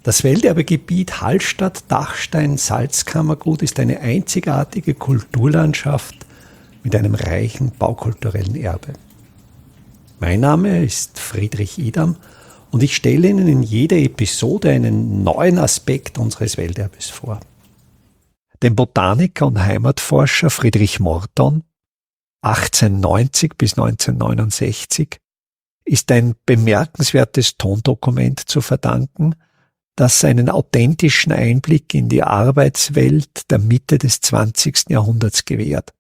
Das Welterbegebiet Hallstatt-Dachstein-Salzkammergut ist eine einzigartige Kulturlandschaft mit einem reichen baukulturellen Erbe. Mein Name ist Friedrich Idam und ich stelle Ihnen in jeder Episode einen neuen Aspekt unseres Welterbes vor. Dem Botaniker und Heimatforscher Friedrich Morton, 1890 bis 1969, ist ein bemerkenswertes Tondokument zu verdanken, das einen authentischen Einblick in die Arbeitswelt der Mitte des 20. Jahrhunderts gewährt.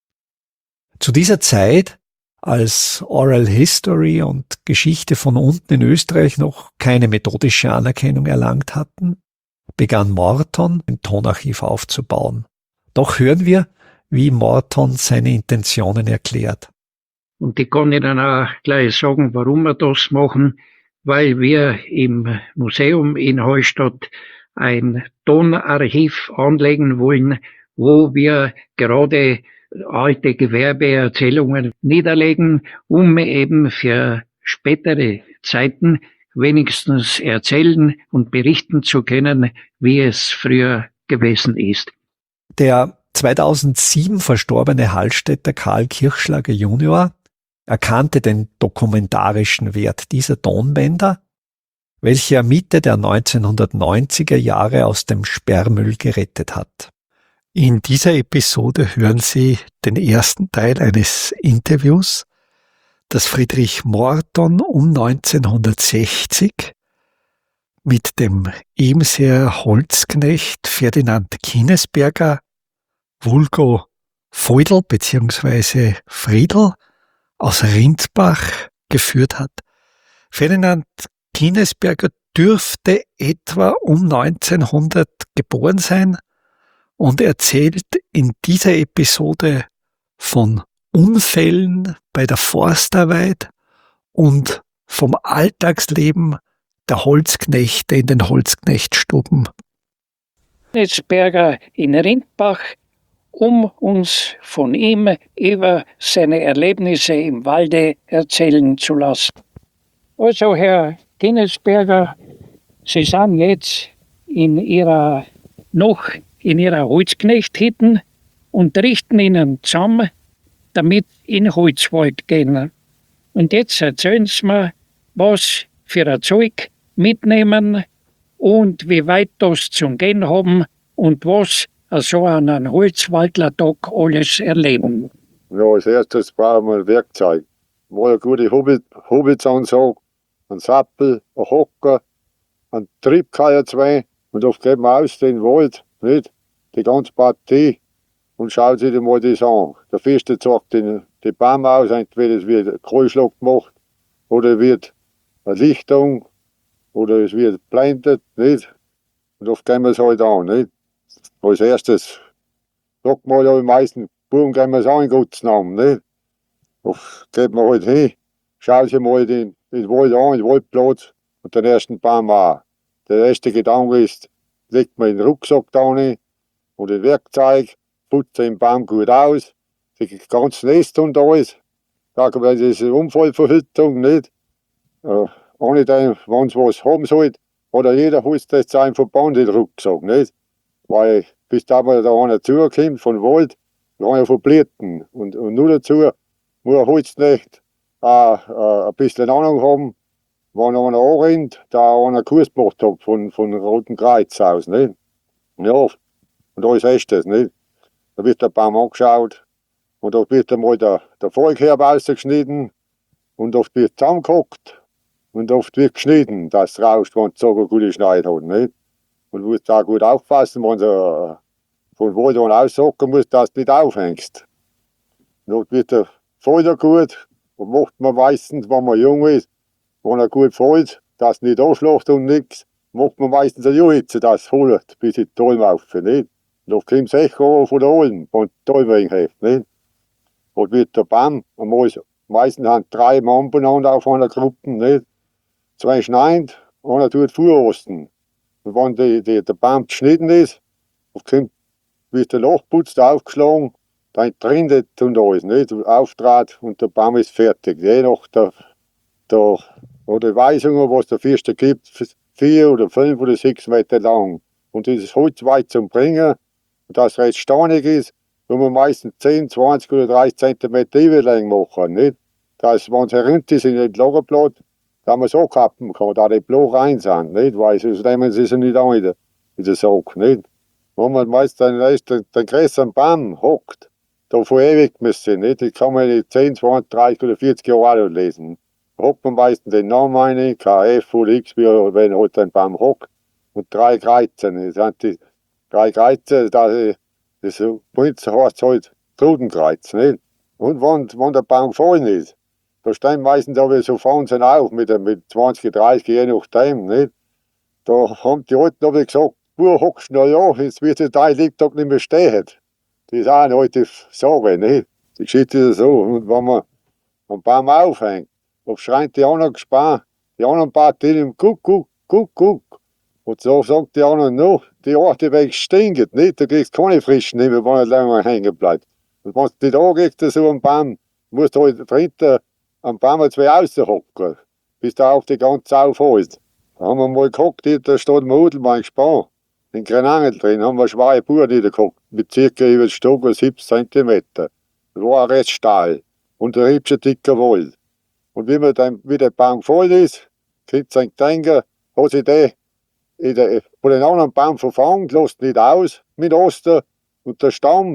Zu dieser Zeit, als Oral History und Geschichte von unten in Österreich noch keine methodische Anerkennung erlangt hatten, begann Morton ein Tonarchiv aufzubauen. Doch hören wir, wie Morton seine Intentionen erklärt. Und ich kann Ihnen auch gleich sagen, warum wir das machen, weil wir im Museum in Hallstatt ein Tonarchiv anlegen wollen, wo wir gerade alte Gewerbeerzählungen niederlegen, um eben für spätere Zeiten wenigstens erzählen und berichten zu können, wie es früher gewesen ist. Der 2007 verstorbene Hallstätter Karl Kirchschlager Junior erkannte den dokumentarischen Wert dieser Tonbänder, welche er Mitte der 1990er Jahre aus dem Sperrmüll gerettet hat. In dieser Episode hören Sie den ersten Teil eines Interviews, das Friedrich Morton um 1960 mit dem Ebenseer Holzknecht Ferdinand Kinesberger, vulgo Feudel bzw. Friedl, aus Rindbach geführt hat. Ferdinand Kinesberger dürfte etwa um 1900 geboren sein und erzählt in dieser Episode von Unfällen bei der Forstarbeit und vom Alltagsleben der Holzknechte in den Holzknechtstuben. Kinesberger in Rindbach, um uns von ihm über seine Erlebnisse im Walde erzählen zu lassen. Also, Herr Kinesberger, Sie sind jetzt noch in Ihrer Holzknechthütte und richten ihnen zusammen, damit in den Holzwald gehen. Und jetzt erzählen Sie mir, was für ein Zeug mitnehmen und wie weit das zum Gehen haben und was so an einem Holzwaldlertag alles erleben. Ja, als erstes brauchen wir Werkzeug. Mal eine gute Hobbitsansage, ein Sappel, ein Hocker, ein Triebkeier zwei und oft geht man aus in den Wald, nicht? Die ganze Partie und schaut sich mal das an. Der Feste zeigt den Baum aus, entweder es wird ein Kreuzschlag gemacht oder wird eine Lichtung oder es wird blendet, nicht? Und oft gehen wir es halt an, nicht? Als erstes sagt man ja, die meisten Buben gehen wir es angutzen haben, nicht? Oft geht man halt hin, schaut sich mal den Wald an, den Waldplatz und den ersten Baum an. Der erste Gedanke ist, legt man den Rucksack da rein und das Werkzeug, putzt den Baum gut aus, die ganze Nest und alles. Sagen wir, das ist eine Unfallverhütung, nicht? Ohne den, wenn es was haben sollte, oder jeder holst jetzt einen Verband in den Rucksack, nicht? Weil bis da mal da einer zukommt von Wald, kann er verblitten. Und nur dazu muss ein Holzknecht ein bisschen Ahnung haben, wenn einer anrennt, da einer Kurs gemacht hat von Roten Kreuz aus, nicht? Ja, und alles ist das, nicht? Da wird der Baum angeschaut und da wird einmal der Volkherb ausgeschnitten und oft wird zusammengehockt und oft wird geschnitten, dass es rauscht, wenn es so eine gute Schneide hat, nicht? Und du musst da gut aufpassen, wenn du von Wald an aussacken musst, dass du nicht aufhängst. Dann wird der Feuer gut und macht man meistens, wenn man jung ist, wenn er gut fällt, dass es nicht anschlägt und nichts, macht man meistens eine Juhitze, dass es holt, bis in die Tolm laufen, nicht? Und dann kommt es echt an von der Alm, wenn die Tolm hängt, nicht? Und wird der Baum, meistens haben 3 Mann beieinander auf einer Gruppe, nicht? 2 schneiden, einer tut Fuhrosten. Und wenn der Baum geschnitten ist, wird der Lochputz aufgeschlagen, dann trindet und alles, nicht? Auftrat und der Baum ist fertig. Je nach der Weisungen, was der Fürster gibt, 4 oder 5 oder 6 Meter lang. Und dieses Holz weit zum Bringen, dass es recht steinig ist, tun wir meistens 10, 20 oder 30 Zentimeter Überlänge machen. Nicht? Dass, wenn es herunter ist in den Lagerblatt, da man so kappen kann, da die Blau rein sind. Nicht? Weil sonst nehmen sie nicht an in der Sack. Nicht? Wenn man meistens den größeren Baum hockt, da verewigt man sie nicht. Die kann man in 10, 20, 30 oder 40 Jahre alt lesen. Da hockt man meistens den Namen rein, KF oder X, wenn halt ein Baum hockt. Und 3 Kreuzen. Das sind die 3 Kreuze, das bei uns heißt es halt Trudenkreuz. Nicht? Und wenn der Baum gefallen ist, da stehen meistens aber so Fahnen auf mit 20, 30, je nachdem. Nicht? Da haben die Alten aber gesagt, du hockst noch ja, jetzt wird es dein Lebtag nicht mehr stehen. Das ist auch eine alte Sache. Nicht? Die Geschichte ist so. Und wenn man am Baum aufhängt, da schreien die anderen Gespann, die anderen Partien, guck, guck, guck, guck. Und so sagt die anderen noch, die alte Weg stinkt, nicht? Da kriegst du keine frischen mehr, wenn er länger hängen bleibt. Und wenn du dich da kriegst, so am Baum, musst du halt drinnen am Baum zwei raushocken, bis der auf die ganze aufhält. Da haben wir mal geguckt, da steht ein Hudelmann gespannt. In Grenangel drin haben wir schwache Buhr niedergeguckt, mit ca. über den Stock 70 cm. Das war recht steil und ein hübscher dicker Wald. Und wie der Baum voll ist, könnt ihr denken, hat sich der von den anderen Baum verfangen, lässt nicht aus mit Oster. Und der Stamm,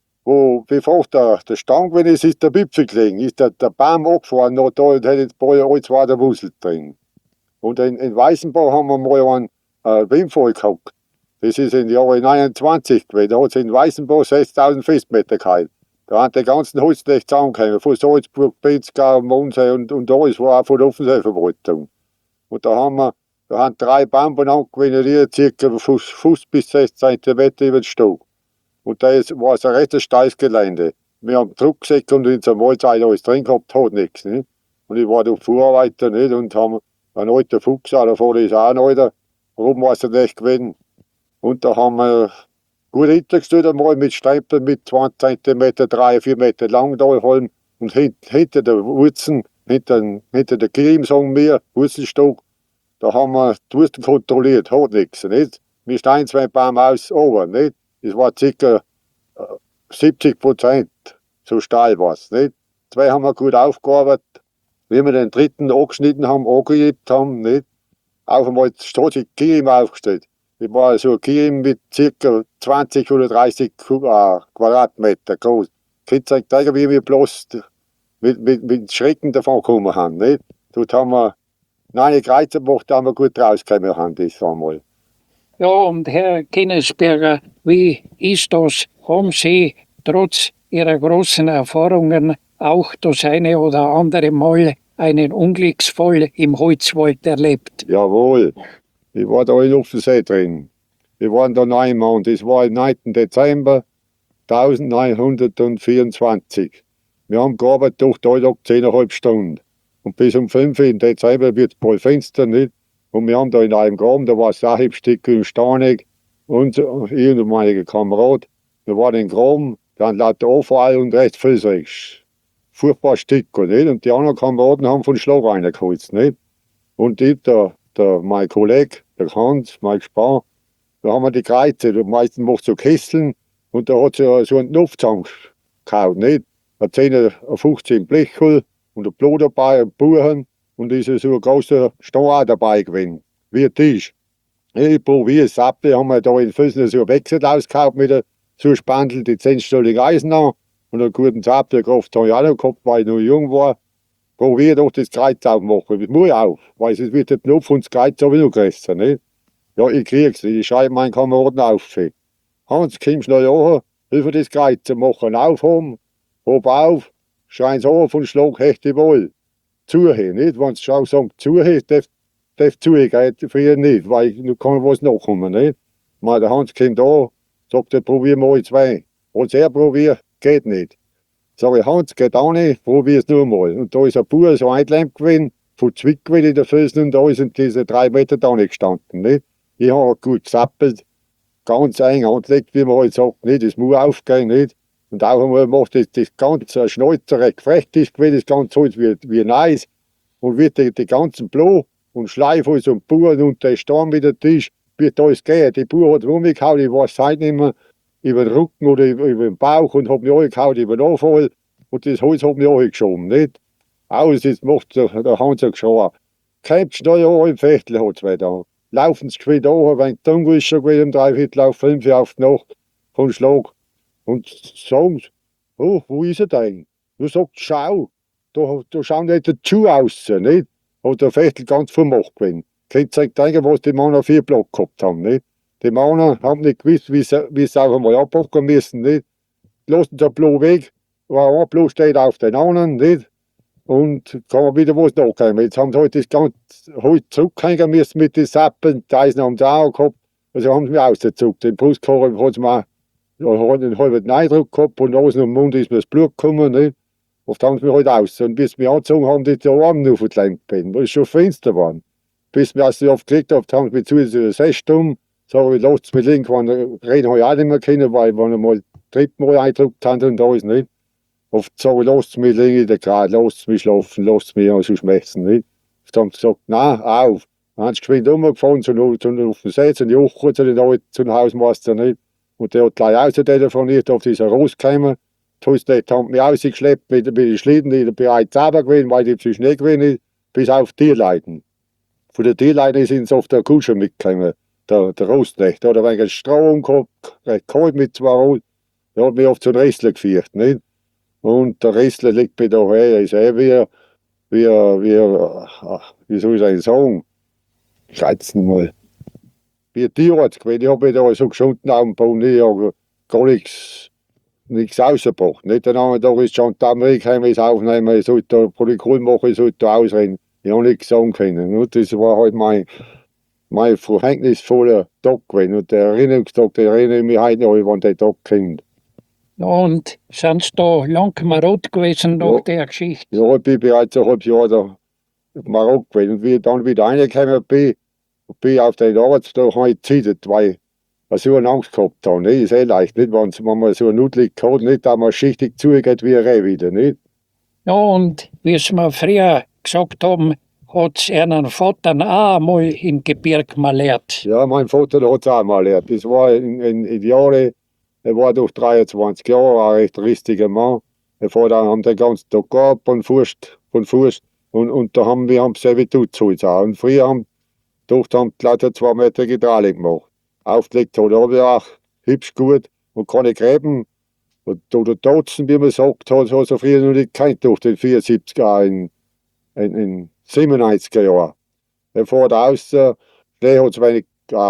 bevor der Stamm gewesen ist der Wipfel gelegen, ist der Baum abgefahren, noch da und hätte alles war der Wusel drin. Und in Weißenbach haben wir mal einen Windfall gehabt. Das ist im Jahre 29 gewesen. Da hat es in Weißenbach 6000 Festmeter gehalten. Da haben die ganzen Holzknechte zusammengekommen, von Salzburg, Pinzgau, Mondsee und alles war auch von der Offenseeverwaltung. Und da haben 3 Bamben angewinnen, die ca. Fuß bis 6 cm über den Stock. Und da war es ein recht steiles Gelände. Wir haben Druck gesägt und in der Mahlzeit alles drin gehabt, hat nichts. Nicht? Und ich war da Vorarbeiter nicht? Und haben einen alten Fuchs, da vorne ist auch ein alter, oben war es nicht gewesen. Und da haben wir gut hintergestellt einmal mit Stempeln mit 20 cm, 3, 4 Meter lang da halten. Und hinter der Wurzeln, hinter der Krim, sagen wir, Wurzelstock, da haben wir die Wurzeln kontrolliert, hat nichts. Nicht? Wir stehen 2 Bäume aus oben, nicht? Das war ca. 70%, so steil war es. 2 haben wir gut aufgearbeitet. Wie wir den dritten angeschnitten haben, angehebt haben, nicht? Auf einmal steht sich Krim aufgestellt. Das war so ein Krim mit ca. 20 oder 30 Quadratmeter groß. Könnt ihr euch denken, wie wir bloß mit Schrecken davon gekommen haben. Nicht? Dort haben wir 9 Kreuze gemacht, da haben wir gut rausgekommen haben, das einmal. Ja, und Herr Kinnesberger, wie ist das? Haben Sie trotz Ihrer großen Erfahrungen auch das eine oder andere Mal einen Unglücksfall im Holzwald erlebt? Jawohl, ich war da in Offensee drin. Wir waren da einmal und das war am 9. Dezember 1924. Wir haben gearbeitet durch den Tag 10,5 Stunden. Und bis um 5 im Dezember wird es voll Fenster, nicht? Und wir haben da in einem Graben, da war es Sahibstück und Steinig und ich und meine Kamerad. Wir waren im Graben, dann lauter Anfall und recht viel furchtbar Stücke, nicht? Und die anderen Kameraden haben von Schlag reingeholzt, nicht? Und ich, mein Kollege, der Hans, mein Gespann, da haben wir die Kreuze, der meisten macht so Kesseln und da hat sie so einen Knopf zusammengehauen, nicht? Ein 10, 15 Blechel und ein Blut dabei, ein Buchen und ist so ein großer Stein auch dabei gewesen, wie ein Tisch. Ich probiere es ab, haben wir da in Füssen so ein Wechsel ausgehauen mit so einem Spandel, die 10-stellige Eisen an und einen guten Zapfenkraft habe ich auch noch gehabt, weil ich noch jung war. Probiere doch das Kreuz aufmachen, das muss ich auf, weil sonst wird der Knopf und das Kreuz aber noch größer, nicht? Ja, ich krieg's nicht, ich schreibe meinen Kameraden auf. Hans, kommst du noch an, hilf mir das Kreuz zu machen, aufheben, hob auf, schreien an von Schlag, hechte wohl. Zuhören, nicht? Wenn sie schon sagen, zuhören, darf zuhören, früher nicht, weil du kann was nachkommen, nicht? Der Hans kommt da, sagt er, probier mal 2. Als er probiert, geht nicht. Sag ich, Hans, geht auch nicht, probier es nur mal. Und da ist ein Bauer so eingelähmt gewesen, von Zwick gewesen in der Füßen und da sind diese 3 Meter da nicht gestanden, nicht? Ich habe gut gesappelt, ganz eng angelegt, wie man halt sagt, nicht? Das muss aufgehen, nicht? Und auch einmal macht das ganze Schnäuzer recht frech ist gewesen, das ganze Holz wie Eis und wird die ganzen Blau und schleife uns um die Bauern und der Sturm wieder Tisch, wird alles gehen. Die Bauer hat rumgehauen, ich weiß heute nicht mehr, über den Rücken oder über den Bauch und hat mich angehauen über den Anfall und das Holz hat mich angeschoben, nicht? Aus, jetzt macht der Hans geschrien. Kommt schnell an im Viertel, hat es wieder. Laufen sie geschwind an, wenn es dunkel ist, schon wieder um 3/4 auf 5 Uhr auf die Nacht vom Schlag. Und sagen sie, oh, wo ist er denn? Du sagst, schau, da schauen nicht die Schuhe aus, nicht? Hat der Viertel ganz vermacht gewesen. Könnt ihr euch denken, was die Männer 4 Block gehabt haben, nicht? Die Männer haben nicht gewusst, wie sie auch einmal abpacken müssen, nicht? Lassen sie Blau weg, weil ein Blau steht auf den anderen, nicht? Und kann man wieder was nachkommen. Jetzt haben sie heute das ganze Holz zurückhängen müssen mit den Sappen, die Eisen haben sie auch gehabt. Also haben sie mich rausgezogen. Den Brustkorb hat sie mir einen halben Eindruck gehabt und aus dem Mund ist mir das Blut gekommen, nicht? Oft haben sie mich halt aus. Und bis sie mich angezogen haben, die Arme nur verklemmt bin, weil es schon finster war. Bis wir sie aufgelegt haben, haben sie mich zu der Sechsstunde. Sag ich, lasst mich liegen, reden habe ich auch nicht mehr können, weil wenn einmal drittmal eingedrückt haben und da ist nicht. Oft sage ich, lasst mich liegen in der Gerade, lasst mich schlafen, lasst mich so schmerzen, nicht? Oft haben sie gesagt, nein, auf. Dann haben sie geschwind umgefahren, auf den See, zu den Jochen, zu den Hausmeister, nicht? Und der hat gleich raustelefoniert, auf dieser rausgekommen. Die haben mich rausgeschleppt mit den Schlitten, die bereits selber gewesen, weil die zu Schnee gewesen ist, bis auf die Tierleiten. Von der Tierleiten sind sie auf der Kutsche mitgekommen, der Rostknecht. Der hat ein wenig Stroh gehabt, recht kalt mit 2 Rosen. Der hat mich auf zum Restler geführt, nicht? Und der Restler liegt mir da her, ist wie soll ich das sagen? Schätzen mal. Wie ein Tierarzt gewesen. Ich habe mich da so geschunden auf dem Boden, ich habe gar nichts rausgebracht. Nicht den anderen Tag ist schon die Amerikaner aufnehmen, ich sollte Protokoll machen, ich sollte ausrennen. Ich habe nichts sagen können. Und das war halt mein verhängnisvoller Tag gewesen. Und der Erinnerungstag, der erinnere ich mich heute noch, wann der Tag kommt. Ja, und sind Sie da lang marot gewesen nach der Geschichte? Ja, ich bin bereits ein halbes Jahr da marot gewesen. Und wie ich dann wieder reingekommen bin auf den Arbeitstag, habe ich gezittert, weil ich so eine Angst gehabt habe. Nicht? Ist leicht, nicht? Wenn man so eine Nudelig hat, nicht, dass man schichtig zugeht wie ein Reh wieder, nicht? Ja, und wie Sie mir früher gesagt haben, hat es Ihren Vater auch einmal im Gebirg mal lehrt. Ja, mein Vater hat es auch mal erlebt. Das war in Jahren, er war durch 23 Jahre ein recht ristiger Mann. Der Vater haben den ganzen Tag gehabt von Fuß. Und da haben wir Servitut zu uns auch. Und früher haben die 2 Meter Hydraulik gemacht. Aufgelegt hat er auch hübsch gut und keine Gräben. Oder Dotzen, wie man sagt, hat es früher noch nicht gekannt durch den 74er in 97er Jahren. Er fährt aus, Schnee hat es wenig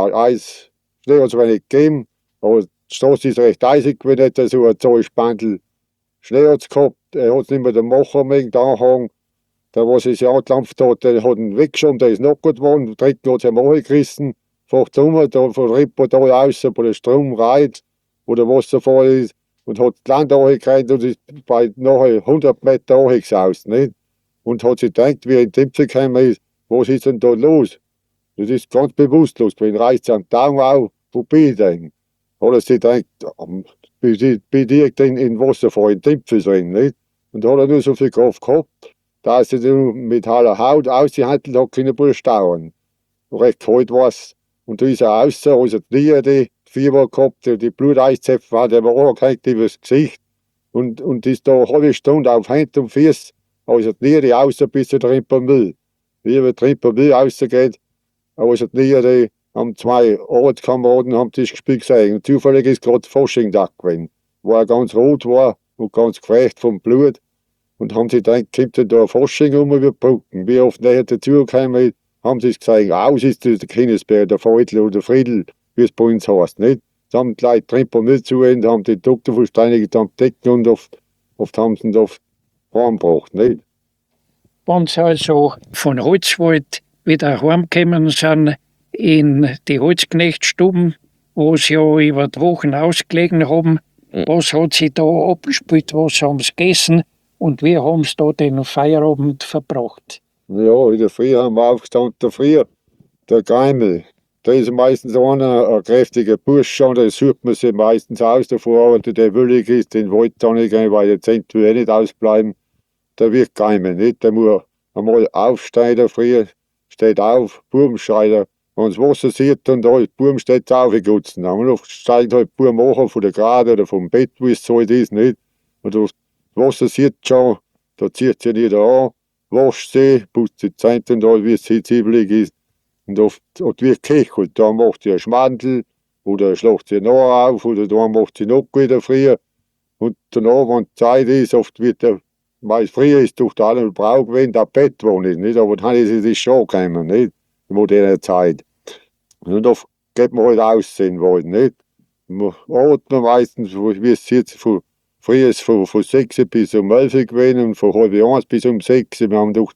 gegeben, aber die Straße ist recht eisig gewesen, nicht so ein Zollspandel. Schnee hat es gehabt, er hat es nicht mehr den Macher wegen der Anhang. Der, was sich angelampft hat, der hat ihn weggeschoben, der ist noch gut geworden. Der dritte hat es am Ohr gerissen, fährt um, da von der Rippe da raus, wo der Strom reiht, wo der Wasserfall ist, und hat das Land angekriegt und ist bei nachher 100 Meter angesaust, nicht? Und hat sich gedacht, wie er in die Timpfe gekommen ist, was ist denn da los? Das ist ganz bewusstlos, wenn reißt es am Daumen auf, wo bin ich denn? Hat er sich gedacht, bin direkt in den Wasserfall, in die Timpfe drin, nicht? Und da hat er nur so viel Kraft gehabt, dass er mit heiler Haut ausgehandelt hat, keine Brust dauern. Recht kalt war es. Und da ist er raus, also die Fieber gehabt, die Bluteiszäpfe hat er angehängt über das Gesicht. Und ist da eine halbe Stunde auf Hand und Füße, also die raus, bis er drin beim Müll. Wie er drin beim Müll rausgeht, also die haben 2 Arbeitskameraden haben das gespielt gesehen. Und zufällig ist gerade Fasching da gewesen, wo er ganz rot war und ganz gefrecht vom Blut. Und haben sie gedacht, kommt denn da ein Fasching über Brücken? Wie oft näher dazugekommen ist, haben sie es gesagt, aus ist der Kinnesberg, der Feudel oder der Friedel, wie es bei uns heißt, nicht? Sie haben gleich Trimper mit zu und haben den Doktor versteinigt, haben Decken und oft haben sie ihn auf heimgebracht, nicht? Wenn Sie also von Holzwald wieder heimgekommen sind, in die Holzknechtstuben, wo Sie ja über die Wochen ausgelegen haben, was hat Sie da abgespielt, was haben Sie gegessen und wie haben Sie da den Feierabend verbracht? Ja, in der Früh haben wir aufgestanden, der Geimel. Der ist meistens ein kräftiger Bursch schon, der sucht man sich meistens aus davor, aber der willig ist, den Wald da nicht gehen, weil der Zent will nicht ausbleiben. Der wird geimen, nicht? Der muss einmal aufstehen, der Früh, steht auf, Buben schreit, wenn das Wasser sieht, und da ist, Buben steht aufgegutzen. Dann steigt halt Buben hoch von der Gerade oder vom Bett, wie es so ist, nicht? Und das Wasser sieht schon, da zieht sie nicht an, wascht sie, putzt die Zähne und all, wie es ziemlich ist. Und oft wird gekechelt, da macht sie einen Schmandel, oder schlägt sie noch auf, oder da macht sie noch wieder früher. Und danach, wenn die Zeit ist, oft wird der, meist früher ist durch alle Brauch gewesen, der Bett wo nicht, aber dann ist es schon gekommen, nicht? In moderner Zeit. Und oft geht man halt aussehen wollen, nicht? Man atmet meistens, wie es jetzt früher ist von 6 bis um 11 gewesen und von halb 1 bis um 6. Wir haben durch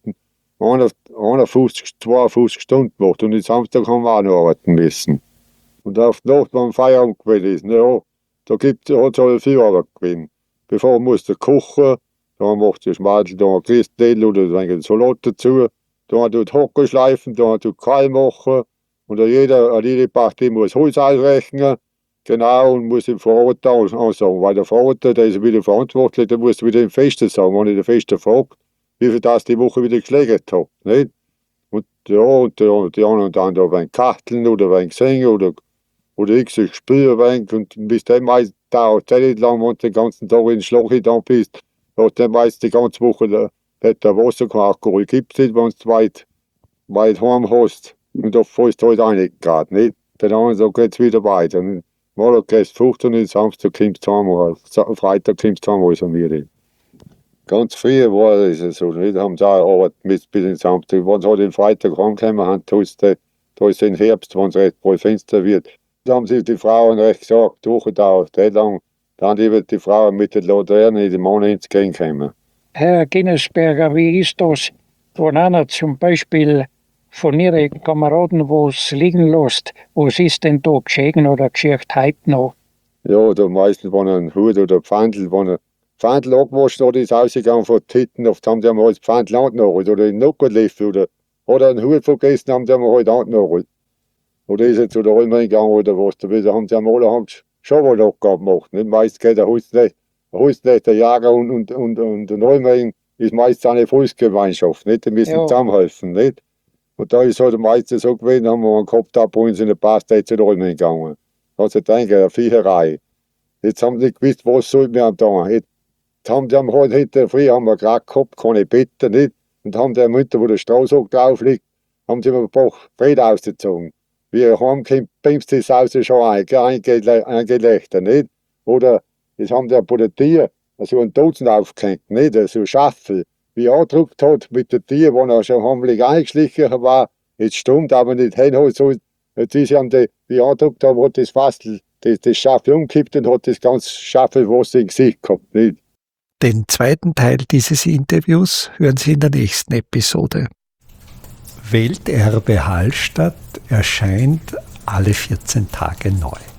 51, 52 Stunden gemacht und am Samstag haben wir auch noch arbeiten müssen. Und auf die Nacht, wenn Feierabend gewesen ist, ja, da hat es halt viel Arbeit gewesen. Bevor musste kochen, da macht sie Schmadel, da Christel oder ein Salat dazu, da tut Hocker schleifen, da tut Kall machen und jede Partie muss Holz ausrechnen, genau, und muss im Vorrat ansagen, weil der Vater, der ist wieder verantwortlich, der muss wieder im Festen sagen, wenn ich den Festen fragt, wie viel das die Woche wieder geschlägt hat, nicht? Und ja, und die anderen dann da beim Kachteln oder beim Gesingen oder ich spüre und bis dann meist dauert es nicht lang, wenn du den ganzen Tag in den Schlag da bist, hat dann meist die ganze Woche der Wasserkocher gibt es nicht, wenn du weit heim hast. Und da fällst du halt auch nicht gerade, nicht? Dann anderen geht es wieder weiter. Und mal gehst du 15 und Samstag kommst du heim, oder Freitag kommst du heim, also mir. Ganz früher war es so, nicht? Haben sie auch Arbeit bis den Samstag. Wenn sie halt den Freitag heimgekommen haben, da ist im Herbst, wenn es recht voll Fenster wird. Da haben sie die Frauen recht gesagt, durchgedauert, lang. Dann wird die Frauen mit der Laterne in den Mann ins Gehen kommen. Herr Ginnesberger, wie ist das, wenn einer zum Beispiel von Ihren Kameraden was liegen lässt? Was ist denn da geschehen oder geschieht heute noch? Ja, da meistens, wenn ein Hut oder Pfandl, wenn ein Pfandl abgewaschen hat, ist ausgegangen von den Titten, oft haben die einmal das Pfandl angenommen oder in den Nockerlöffel oder einen Hut vergessen, haben die einmal halt angenommen. Oder ist jetzt zu der Römer gegangen oder was, da haben sie einmal schon mal Abgaben gemacht. Nicht? Meist geht der Holzknecht, der Jäger und der Römer ist meist eine Volksgemeinschaft, nicht? Die müssen zusammenhelfen, nicht? Und da ist halt meistens so gewesen, haben wir einen gehabt, da bei uns in der Pastei zu der Römer gegangen. Da hat sie gedacht, eine Viecherei. Jetzt haben sie nicht gewusst, was sollten wir da. Früher haben wir gerade gehabt, keine Betten, nicht? Und haben der Mutter, wo der Straußhock drauf liegt, haben sie mir ein paar Fred ausgezogen. Wie er heimkommt, pimpst die Sause schon eingelächter, nicht? Oder jetzt haben die bei der Tier so einen Dutzend aufgehängt, nicht? So Schaffel. Wie er angedruckt hat mit der Tier, wo er schon heimlich eingeschlichen war, jetzt stimmt aber nicht hin, so, jetzt ist er wie er angedruckt hat, hat das Fassel, das Schaffel umgekippt und hat das ganze Schaffelwasser im Gesicht gehabt, nicht? Den zweiten Teil dieses Interviews hören Sie in der nächsten Episode. Welterbe Hallstatt erscheint alle 14 Tage neu.